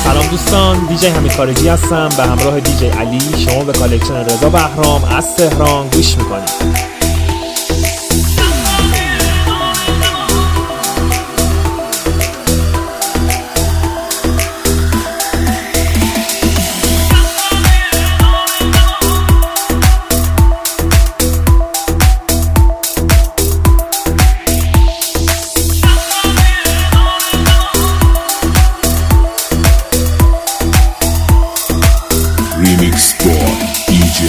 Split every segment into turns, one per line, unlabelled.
سلام دوستان، دیجی حمید خارجی هستم به همراه دیجی علی. شما به کالکشن رضا بهرام از تهران گوش میکنید.
Remix Boy DJ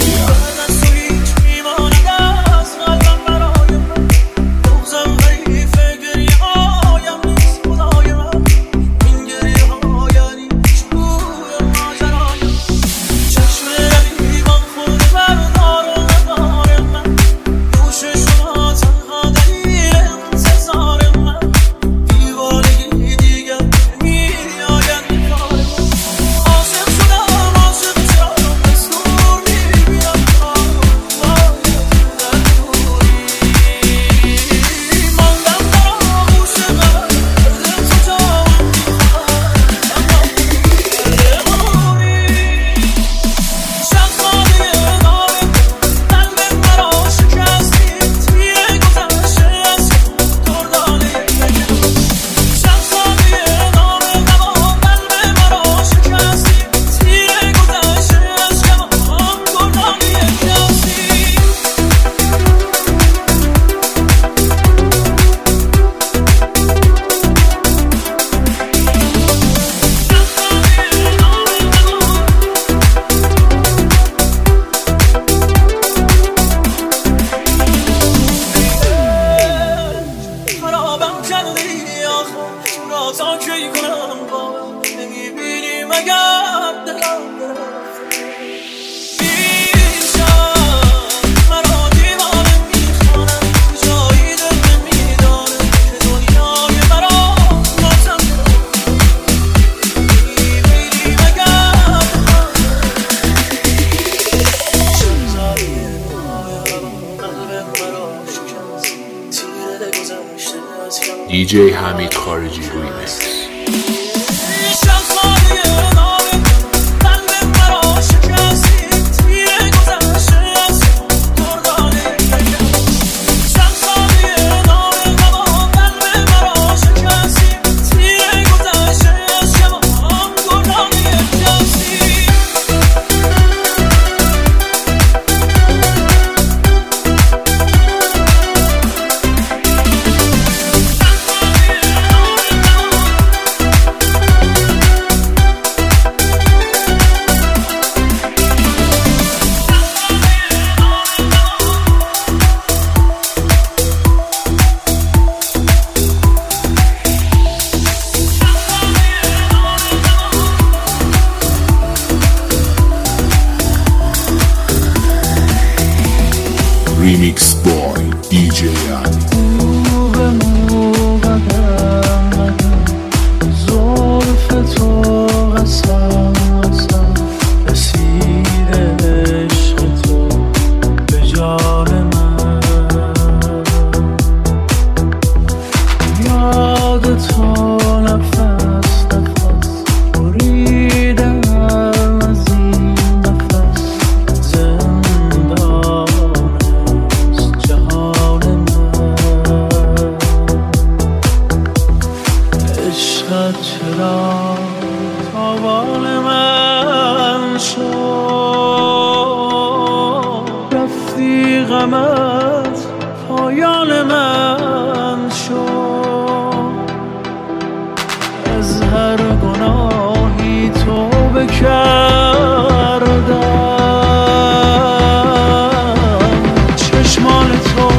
DJ حمید خارجی ریمیکس. Remix Boy DJ
چرا تاوان من شد، رفتی غمت پایان من شد، از هر گناهی توبه کردم، چشمان تو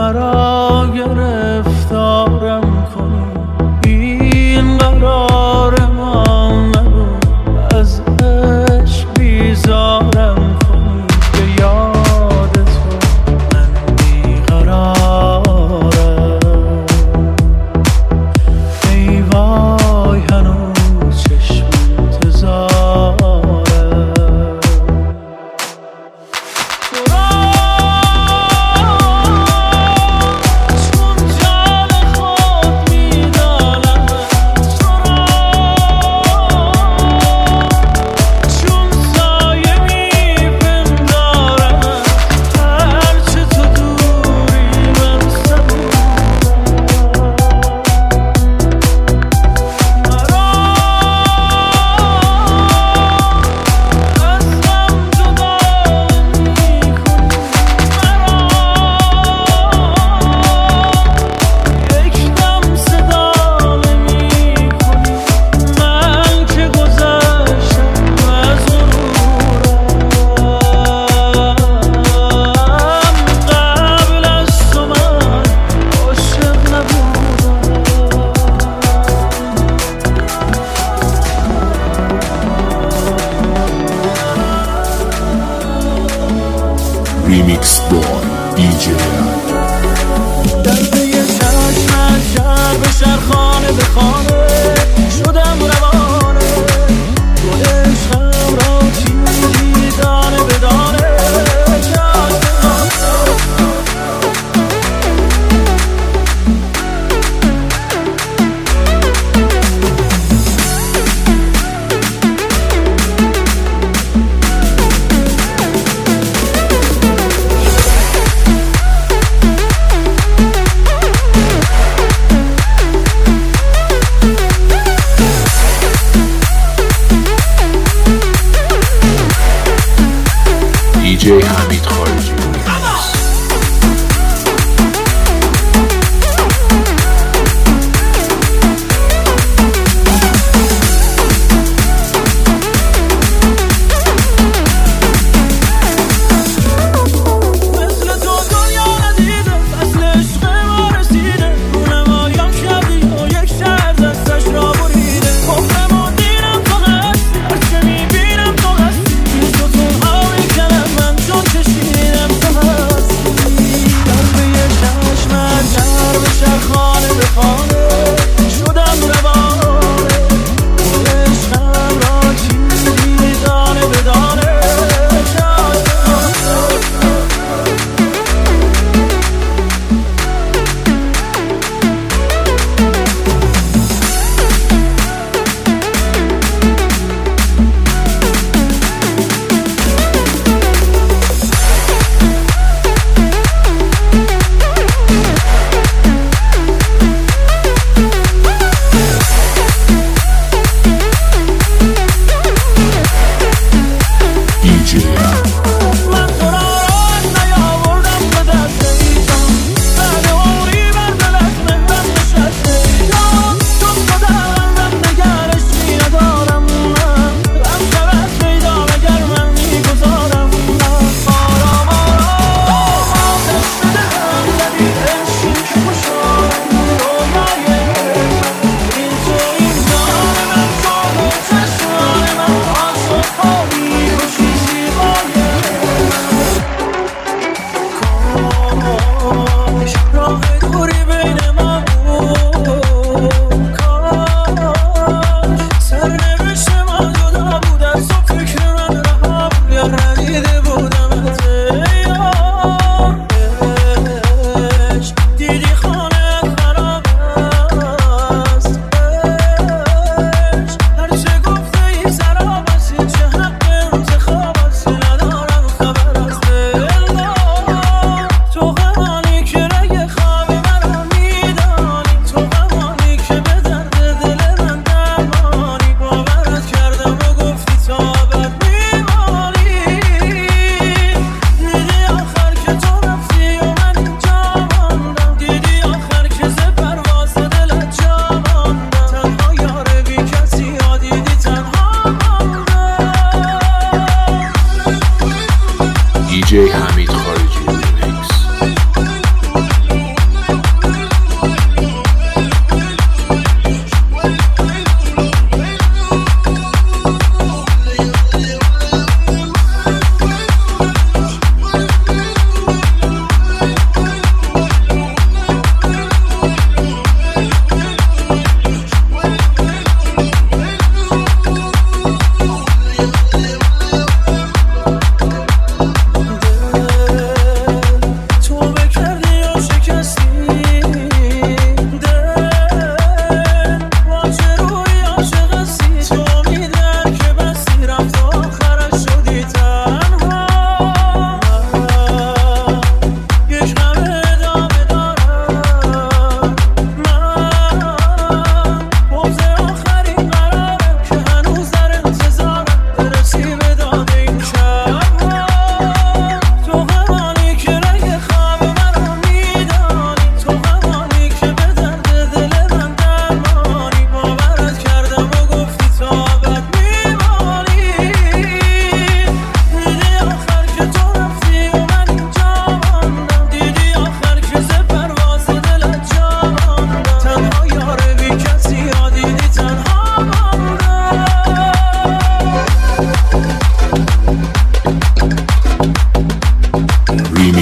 مرا گرفتارم کنی، این قرار ما نبود، از عشق بیزارم کنی. به یاد تو من بیقرارم، ای وای هنوز چشم انتظارم.
Remix boy DJ
دلده یه چشمت شهر به شهر، خانه به خانه شدم روانه، گل عشقم را چیدی دانه به دانه.
DJ حمید خارجی
چشیدم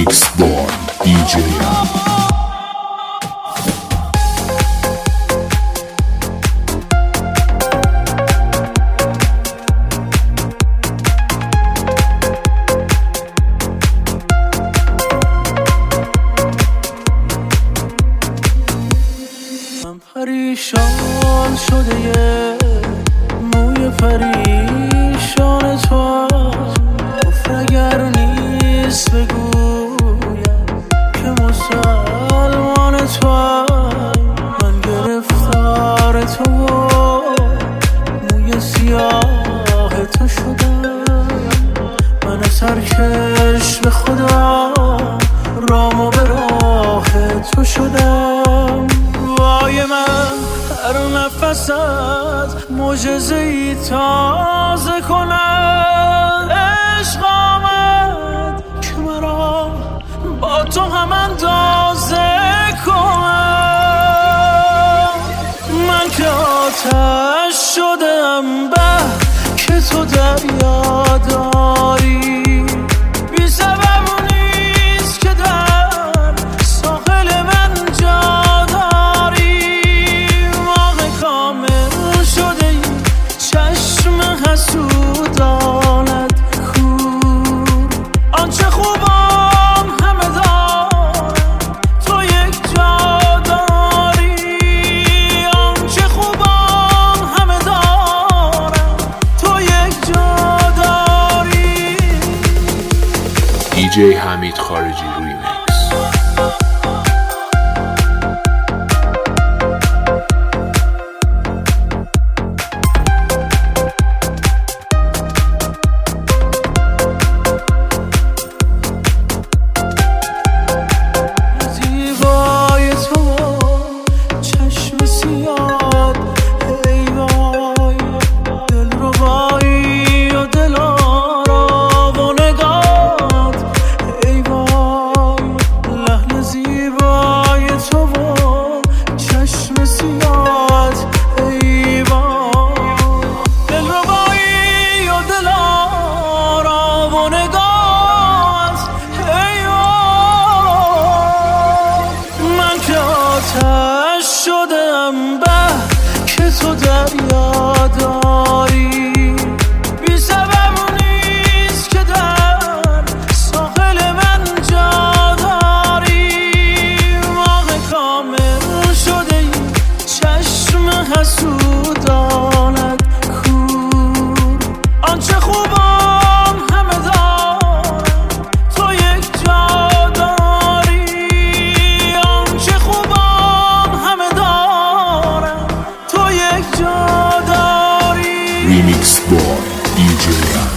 Remix by DJ
پریشان شده یه موی پریشان تو گفت اگر نیست بگویم که مسلمان تو من گرفتار تو موی سیاه تو شدم من سرکش به خدا رامو به راه تو شدم وای من هر نفست معجزه‌ای تازه کند عشق آمد که مرا با تو هم اندازه کند من که آتش شدم به که تو دریا داری بی سبب نیست که در ساحل من جا حسودانت کور آنچه خوبم همه دارم تو یک جا داری آنچه خوبم همه دارم تو یک جا داری
DJ حمید خارجی ریمیکس
شدم به که تو دریا داری بی سبب نیست که در ساحل من جا داری ماه کامل شده ای چشم حسودانت کور آنچه خوبم همه دارم تو یک جا داری آنچه خوبم
Remix by DJ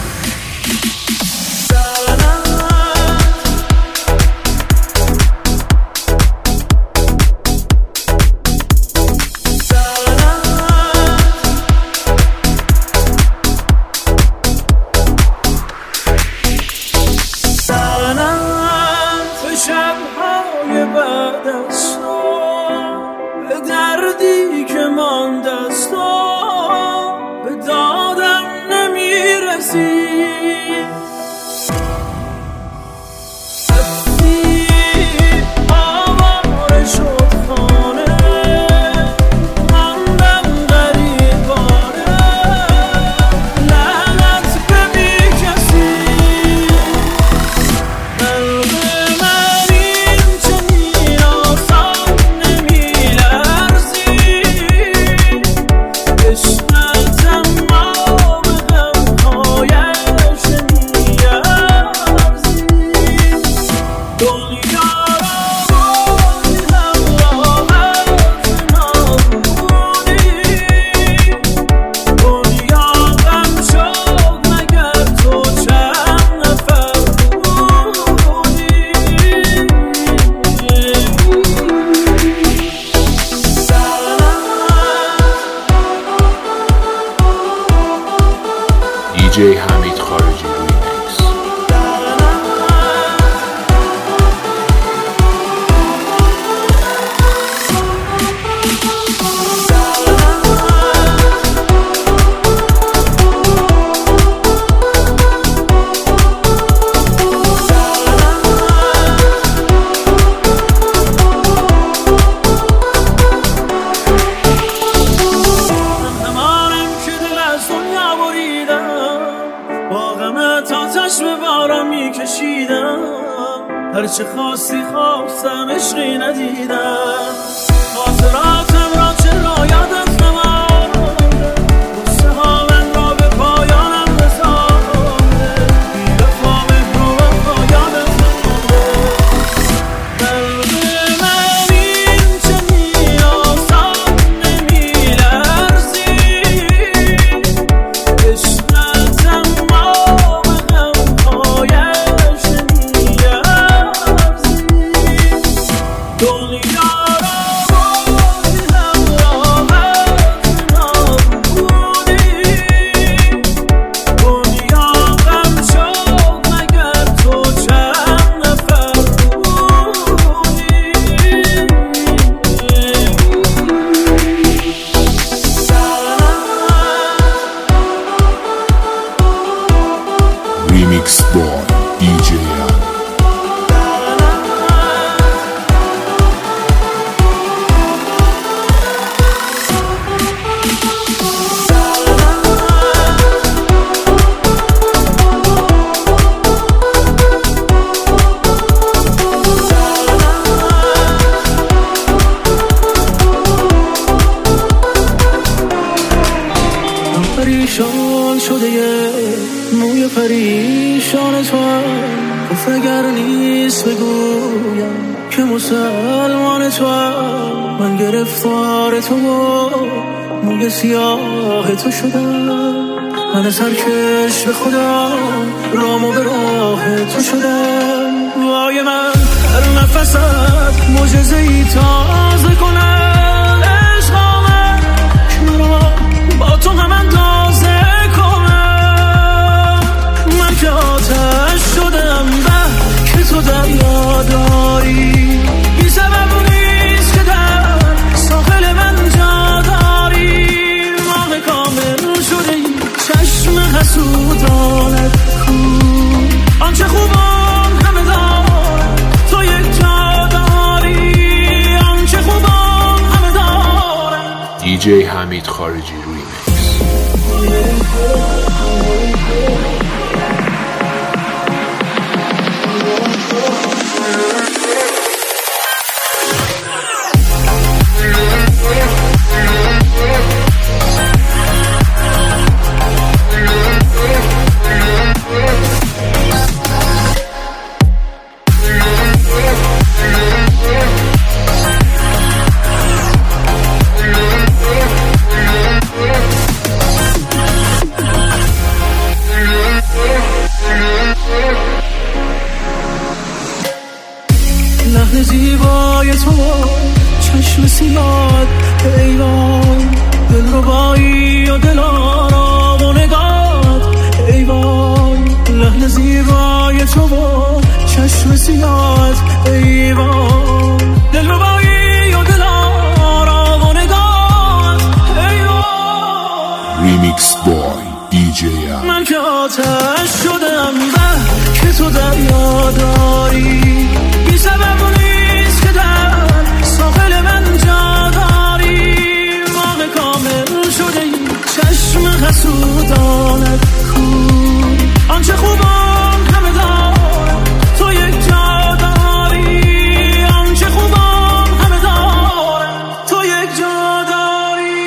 شب‌های بعد از تو به دردی که مانده است به دادم نمیرسی آواره شد خانه ماندم غریبانه لعنت به بی کسی قلب من این چنین آسان نمیلرزی
DJ حمید خارجی ریمیکس
هرچه خواستی خواستم عشقی ندیدم خاطراتم را چرا یادت نمانده قصه ها من را به پایانم رسانده بی‌وفا مهر و وفا یادت نمانده قلب من این چنین آسان نمی‌لرزی عشقت اما به غم‌هایش نمی‌ارزی دنیا
Remix Boy DJ
پریشان شده یه موی پریشان تو گفت اگر نیست بگویم که مسلمان تو من گرفتار تو و موی سیاه تو شدم من سرکش به خدا رامو به راه تو شدم وای من هر نفست معجزه‌ای تازه کنم عشق آمد که مرا با تو هم اندازه کنم من که آتش شدم به که تو دریا داری بی سبب نیست که در ساحل من جا داری ماه کامل شده ای چشم حسودانت کو آنچه خوبان همه دارد تو یک جا داری آنچه خوبان همه دارد
DJ حمید خارجی Remix
لحن زیبای تو چشم سیاد ایوان دل ربایی و دل آرام و نگات ایوان لحن زیبای تو چشم سیاد ایوان دل ربایی و دل آرام و نگات ایوان
Remix Boy DJ
من که آتش شدم به که تو دریا داری بی سبب نیست که در ساحل من جا داری ماه کامل شده ای چشم حسودانت کو آنچه خوبان همه دارد تو یک جا داری آنچه خوبان همه دارد تو یک جا داری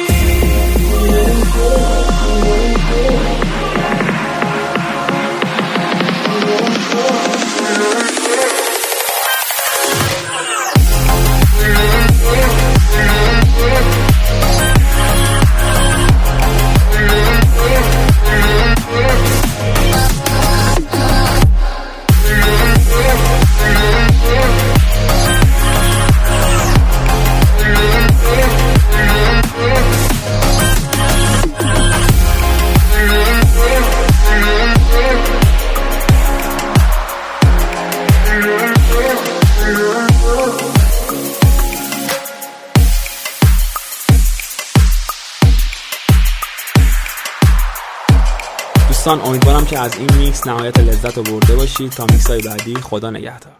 دوستان امیدوارم که از این میکس نهایت لذت رو برده باشید تا میکس های بعدی خدا نگهدار.